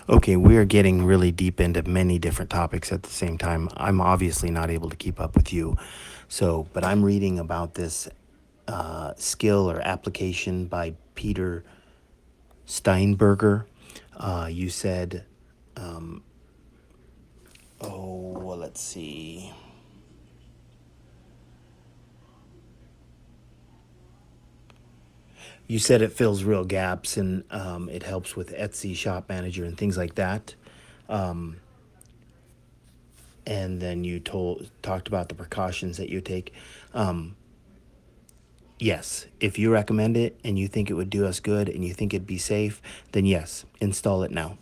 Okay, we are getting really deep into many different topics at the same time. I'm obviously not able to keep up with you. So, but I'm reading about this skill or application by Peter Steinberger. You said, oh, well, let's see. You said it fills real gaps and it helps with Etsy Shop Manager and things like that. And then you talked about the precautions that you take. Yes, if you recommend it and you think it would do us good and you think it'd be safe, then yes, install it now.